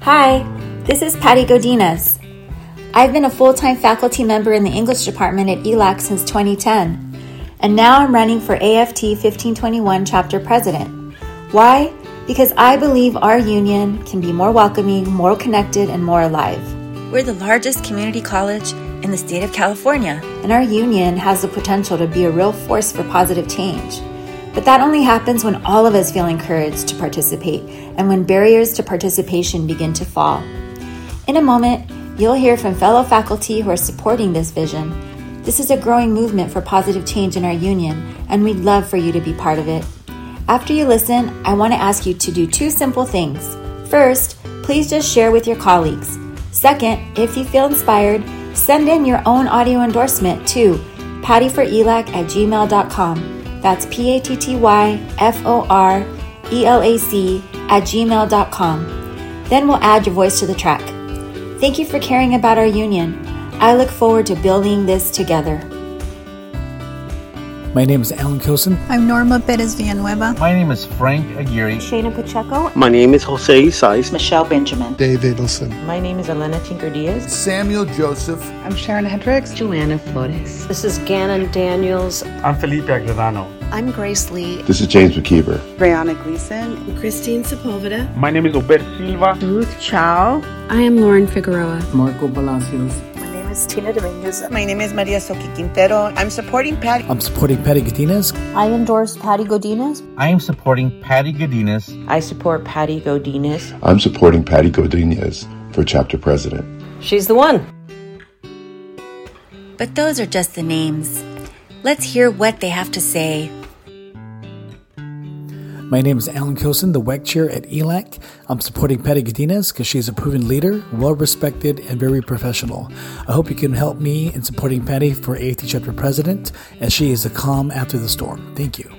Hi, this is Patty Godinez. I've been a full-time faculty member in the English department at ELAC since 2010, and now I'm running for AFT 1521 chapter president. Why? Because I believe our union can be more welcoming, more connected, and more alive. We're the largest community college in the state of California, and our union has the potential to be a real force for positive change. But that only happens when all of us feel encouraged to participate and when barriers to participation begin to fall. In a moment, you'll hear from fellow faculty who are supporting this vision. This is a growing movement for positive change in our union, and we'd love for you to be part of it. After you listen, I want to ask you to do two simple things. First, please just share with your colleagues. Second, if you feel inspired, send in your own audio endorsement to pattyforelac@gmail.com. That's pattyforelac@gmail.com. Then we'll add your voice to the track. Thank you for caring about our union. I look forward to building this together. My name is Alan Kilson. I'm Norma Perez Villanueva. My name is Frank Aguirre. Shayna Pacheco. My name is Jose Isais. Michelle Benjamin. Dave Adelson. My name is Elena Tinker-Diaz. Samuel Joseph. I'm Sharon Hendricks. Joanna Flores. This is Gannon Daniels. I'm Felipe Agredano. I'm Grace Lee. This is James McKeever. Brianna Gleason. Christine Sepulveda. My name is Obed Silva. Ruth Chow. I am Lauren Figueroa. Marco Palacios. My name is Tina Dominguez. My name is Maria Soki Quintero. I'm supporting Patty. I'm supporting Patty Godinez. I endorse Patty Godinez. I am supporting Patty Godinez. I support Patty Godinez. I'm supporting Patty Godinez for chapter president. She's the one. But those are just the names. Let's hear what they have to say. My name is Alan Kilson, the WEC chair at ELAC. I'm supporting Patty Godinez because she's a proven leader, well-respected, and very professional. I hope you can help me in supporting Patty for AFT chapter president, as she is the calm after the storm. Thank you.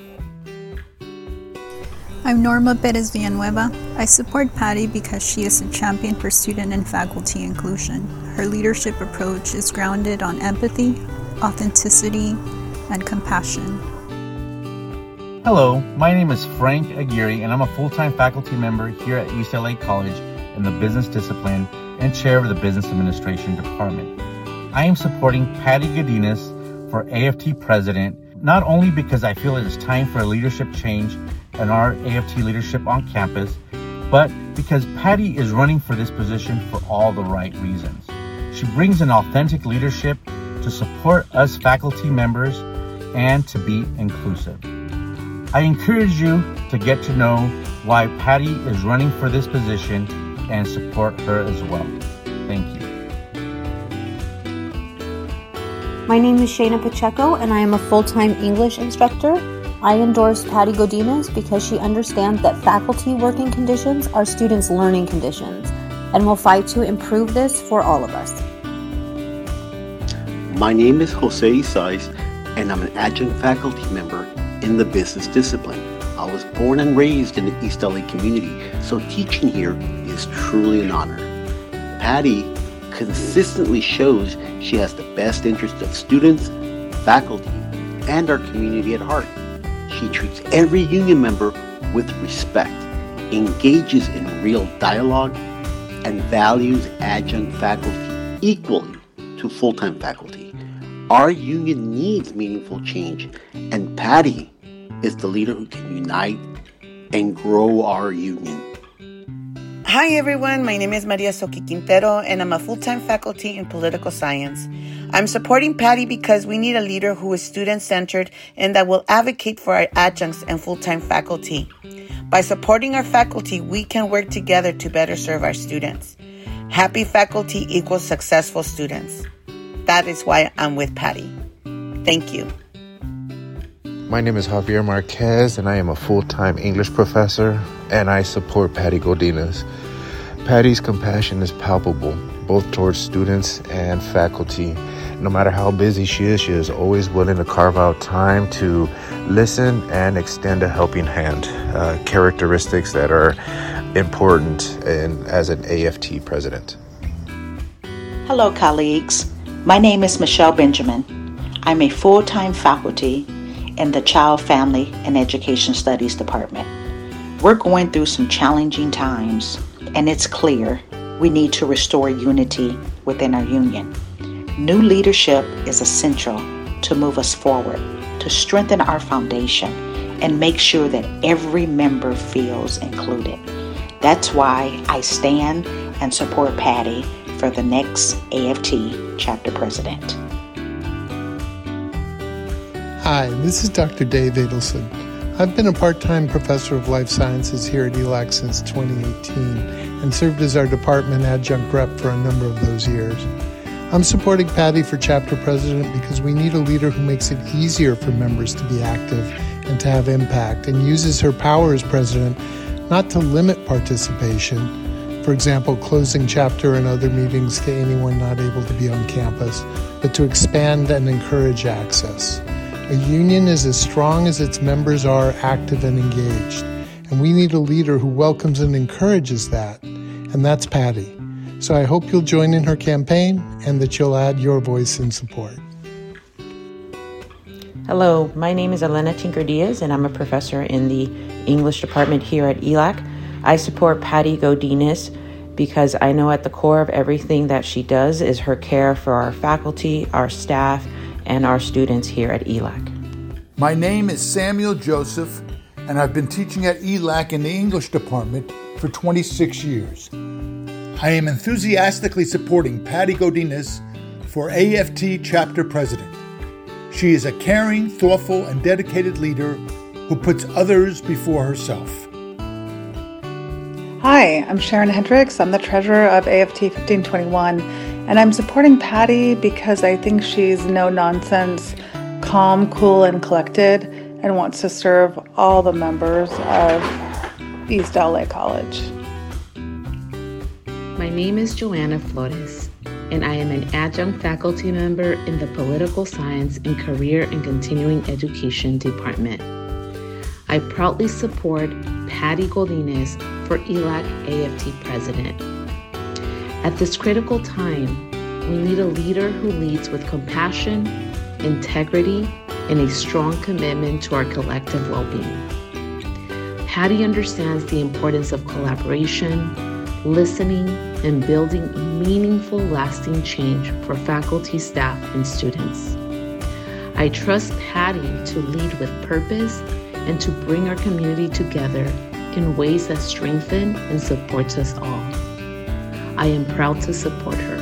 I'm Norma Perez Villanueva. I support Patty because she is a champion for student and faculty inclusion. Her leadership approach is grounded on empathy, authenticity, and compassion. Hello, my name is Frank Aguirre, and I'm a full-time faculty member here at East LA College in the business discipline and chair of the business administration department. I am supporting Patty Godinez for AFT president, not only because I feel it is time for a leadership change in our AFT leadership on campus, but because Patty is running for this position for all the right reasons. She brings an authentic leadership to support us faculty members and to be inclusive. I encourage you to get to know why Patty is running for this position and support her as well. Thank you. My name is Shayna Pacheco, and I am a full-time English instructor. I endorse Patty Godinez because she understands that faculty working conditions are students' learning conditions, and will fight to improve this for all of us. My name is Jose Isais, and I'm an adjunct faculty member in the business discipline. I was born and raised in the East LA community, so teaching here is truly an honor. Patty consistently shows she has the best interest of students, faculty, and our community at heart. She treats every union member with respect, engages in real dialogue, and values adjunct faculty equally to full-time faculty. Our union needs meaningful change, and Patty is the leader who can unite and grow our union. Hi everyone, my name is Maria Soki Quintero, and I'm a full-time faculty in political science. I'm supporting Patty because we need a leader who is student-centered and that will advocate for our adjuncts and full-time faculty. By supporting our faculty, we can work together to better serve our students. Happy faculty equals successful students. That is why I'm with Patty. Thank you. My name is Javier Marquez, and I am a full-time English professor, and I support Patty Godinez. Patty's compassion is palpable, both towards students and faculty. No matter how busy she is always willing to carve out time to listen and extend a helping hand, characteristics that are important as an AFT president. Hello, colleagues. My name is Michelle Benjamin. I'm a full-time faculty in the Child, Family, and Education Studies Department. We're going through some challenging times. and it's clear we need to restore unity within our union. New leadership is essential to move us forward, to strengthen our foundation, and make sure that every member feels included. That's why I stand and support Patty for the next AFT chapter president. Hi, this is Dr. Dave Adelson. I've been a part-time professor of life sciences here at ELAC since 2018 and served as our department adjunct rep for a number of those years. I'm supporting Patty for chapter president because we need a leader who makes it easier for members to be active and to have impact, and uses her power as president not to limit participation, for example, closing chapter and other meetings to anyone not able to be on campus, but to expand and encourage access. A union is as strong as its members are active and engaged, and we need a leader who welcomes and encourages that, and that's Patty. So I hope you'll join in her campaign and that you'll add your voice in support. Hello, my name is Elena Tinker-Diaz, and I'm a professor in the English department here at ELAC. I support Patty Godinez because I know at the core of everything that she does is her care for our faculty, our staff, and our students here at ELAC. My name is Samuel Joseph, and I've been teaching at ELAC in the English department for 26 years. I am enthusiastically supporting Patty Godinez for AFT chapter president. She is a caring, thoughtful, and dedicated leader who puts others before herself. Hi, I'm Sharon Hendricks. I'm the treasurer of AFT 1521, and I'm supporting Patty because I think she's no-nonsense, calm, cool, and collected, and wants to serve all the members of East LA College. My name is Joanna Flores, and I am an adjunct faculty member in the Political Science and Career and Continuing Education Department. I proudly support Patty Godinez for ELAC AFT President. At this critical time, we need a leader who leads with compassion, integrity, and a strong commitment to our collective well-being. Patty understands the importance of collaboration, listening, and building meaningful, lasting change for faculty, staff, and students. I trust Patty to lead with purpose and to bring our community together in ways that strengthen and supports us all. I am proud to support her.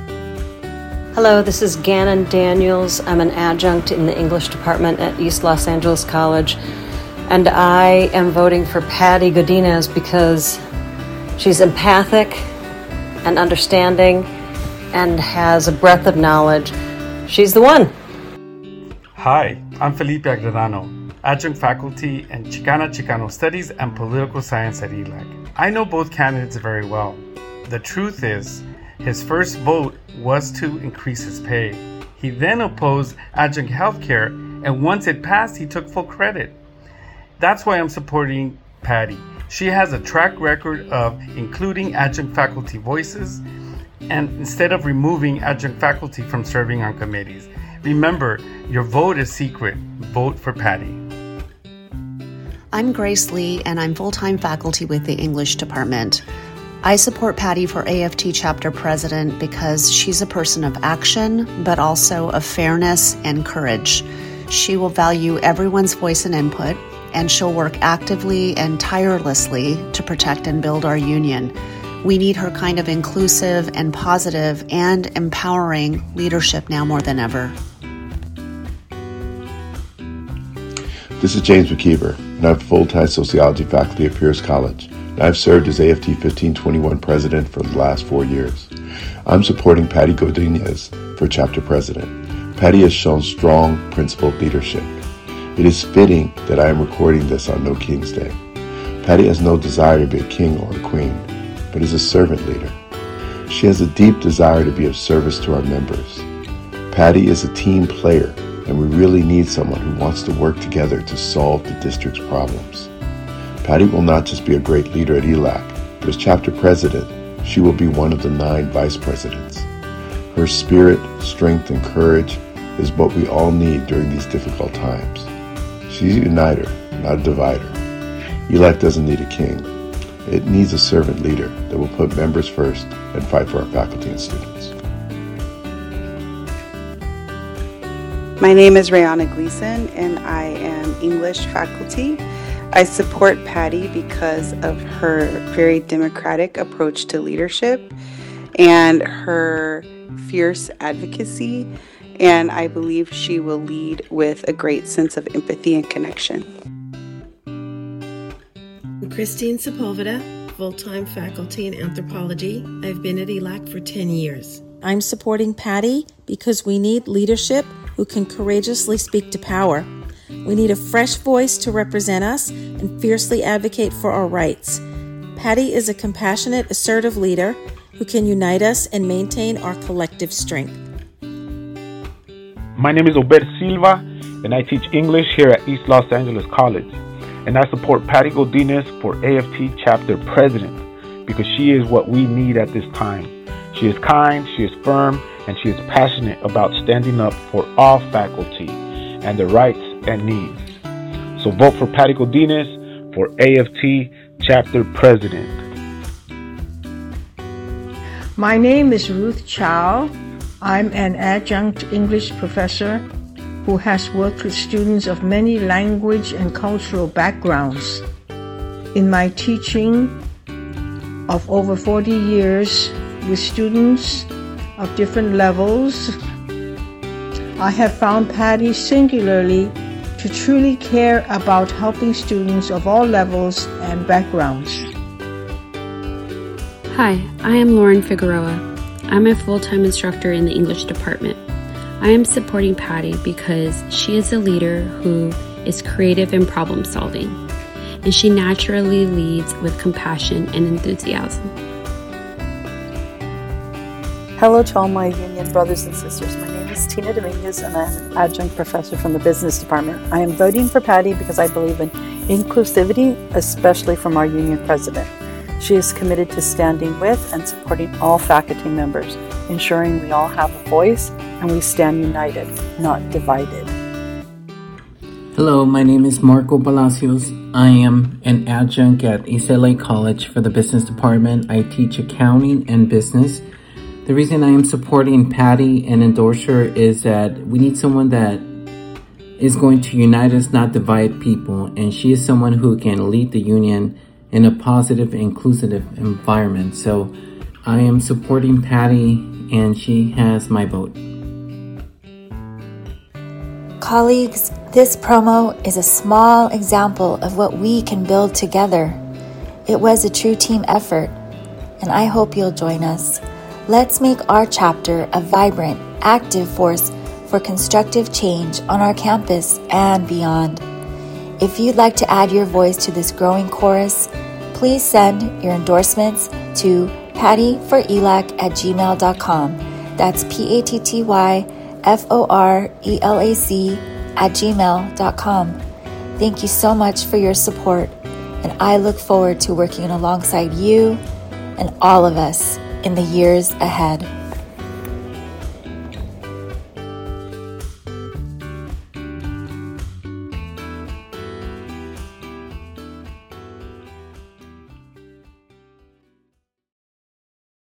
Hello, this is Gannon Daniels. I'm an adjunct in the English department at East Los Angeles College, and I am voting for Patty Godinez because she's empathic and understanding and has a breadth of knowledge. She's the one. Hi, I'm Felipe Agredano, adjunct faculty in Chicano Studies and Political Science at ELAC. I know both candidates very well. The truth is, his first vote was to increase his pay. He then opposed adjunct healthcare, and once it passed, he took full credit. That's why I'm supporting Patty. She has a track record of including adjunct faculty voices, and instead of removing adjunct faculty from serving on committees. Remember, your vote is secret. Vote for Patty. I'm Grace Lee, and I'm full-time faculty with the English department. I support Patty for AFT chapter president because she's a person of action, but also of fairness and courage. She will value everyone's voice and input, and she'll work actively and tirelessly to protect and build our union. We need her kind of inclusive and positive and empowering leadership now more than ever. This is James McKeever, and I'm full-time sociology faculty at Pierce College, and I've served as AFT 1521 president for the last 4 years. I'm supporting Patty Godinez for chapter president. Patty has shown strong, principled leadership. It is fitting that I am recording this on No King's Day. Patty has no desire to be a king or a queen, but is a servant leader. She has a deep desire to be of service to our members. Patty is a team player, and we really need someone who wants to work together to solve the district's problems. Patty will not just be a great leader at ELAC, but as chapter president, she will be one of the 9 vice presidents. Her spirit, strength, and courage is what we all need during these difficult times. She's a uniter, not a divider. ELAC doesn't need a king. It needs a servant leader that will put members first and fight for our faculty and students. My name is Rayana Gleason, and I am English faculty. I support Patty because of her very democratic approach to leadership and her fierce advocacy, and I believe she will lead with a great sense of empathy and connection. Christine Sepulveda, full-time faculty in anthropology. I've been at ELAC for 10 years. I'm supporting Patty because we need leadership who can courageously speak to power. We need a fresh voice to represent us and fiercely advocate for our rights. Patty is a compassionate, assertive leader who can unite us and maintain our collective strength. My name is Obed Silva, and I teach English here at East Los Angeles College. And I support Patty Godinez for AFT Chapter President because she is what we need at this time. She is kind, she is firm, and she is passionate about standing up for all faculty and their rights and needs. So vote for Patty Godinez for AFT Chapter President. My name is Ruth Chow. I'm an adjunct English professor who has worked with students of many language and cultural backgrounds. In my teaching of over 40 years with students of different levels, I have found Patty singularly to truly care about helping students of all levels and backgrounds. Hi, I am Lauren Figueroa. I'm a full-time instructor in the English department. I am supporting Patty because she is a leader who is creative in problem solving, and she naturally leads with compassion and enthusiasm. Hello to all my union brothers and sisters. My name is Tina Dominguez, and I'm an adjunct professor from the business department. I am voting for Patty because I believe in inclusivity, especially from our union president. She is committed to standing with and supporting all faculty members, ensuring we all have a voice and we stand united, not divided. Hello, my name is Marco Palacios. I am an adjunct at East LA College for the business department. I teach accounting and business. The reason I am supporting Patty and endorse her is that we need someone that is going to unite us, not divide people. And she is someone who can lead the union in a positive, inclusive environment. So I am supporting Patty, and she has my vote. Colleagues, this promo is a small example of what we can build together. It was a true team effort, and I hope you'll join us. Let's make our chapter a vibrant, active force for constructive change on our campus and beyond. If you'd like to add your voice to this growing chorus, please send your endorsements to pattyforelac@gmail.com. That's pattyforelac@gmail.com. Thank you so much for your support, and I look forward to working alongside you and all of us in the years ahead.